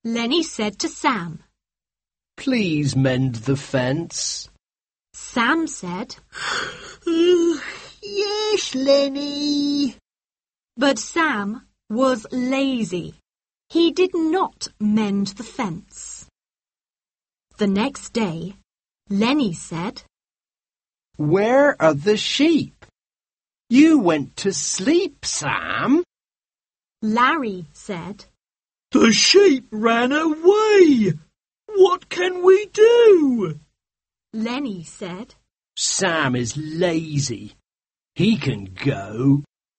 Lenny said to Sam. Please mend the fence. Sam said, Yes, Lenny. but Sam was lazy. He did not mend the fence. The next day, Lenny said, Where are the sheep? You went to sleep, Sam. Larry said, The sheep ran away. What can we do? Lenny said, Sam is lazy. He can go.